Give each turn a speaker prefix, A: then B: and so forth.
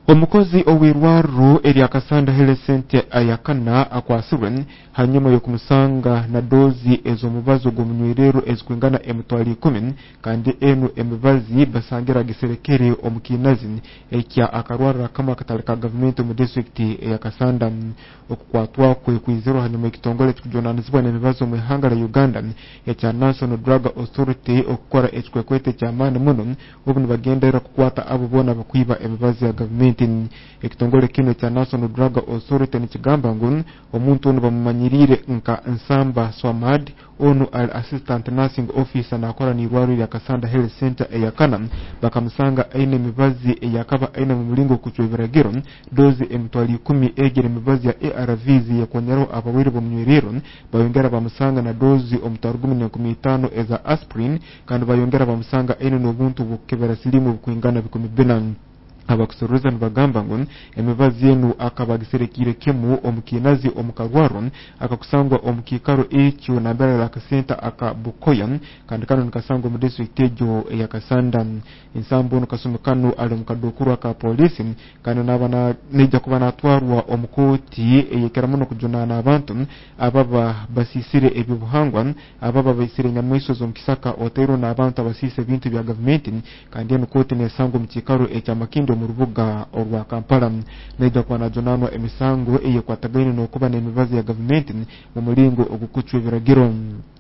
A: Omukozi ow'irwarro erya Kasanda Health Center ayakana akwasibwe hanyuma y'okumusanga na dozi ez'omubazi gw'omunywerero ezikwingana emitwalo 10 kandi eno emibazi basangira giserekere omukinazi ekya akarwarra kama akatale ka gavumenti mu district ya Kasanda. Okukwatwa kwe kwizero hanyuma ekitongole kikujonanizibwa n'emibazi mu ihanga la Uganda ekya National Drug Authority okukora ekikwekwete ky'amaani muno obu nibagendera kukwata abo bona bakwiba emibazi ya gavumenti. Ekitongole kino kya National Drug Authority nikigamba ngu omuntu ono bamumanyirire nka Nsamba Swamad ono al assistant nursing officer nakora n'irwariro lya Kasanda Health Center eyakana bakamusanga aine emibazi eyakaba aine mu mulingo kucwebiragiro dozi emitwalo 10 egere emibazi ya ARVs yakonyeraho abawiri b'omunywerero bayongera bamusanga na dozi omutwalo 15 eza aspirin kandi bayongera bamusanga aine n'obuntu bukebera silimu bukwingana 12. Abakusoreza nibagamba ngu emibazi yenu akabagiserekire kemu omukinazi omukarwaro akakusangwa omukikaro ekyo nambera la kasenta akabukoya kandi kano nikasangwa mu district ejo ya Kasanda. Insambo nukasumukano ali mukadokuru aka polisi kandi nabana neja kuba natwarwa omukoti eyekera muno kujonana abantu ababa basisire ebibuhangwa ababa basisire nyamwiso zo mukisaka otero n'abantu abasise ebintu bya gavumenti kandi eno koti nesangwa mukikaro ekya Makindo mu rubuga orwa Kampala. Neja kuba najonanwa emisango eyekwatagaine n'okuba n'emibazi ya gavumenti mu mulingo ogukucwa ebiragiro.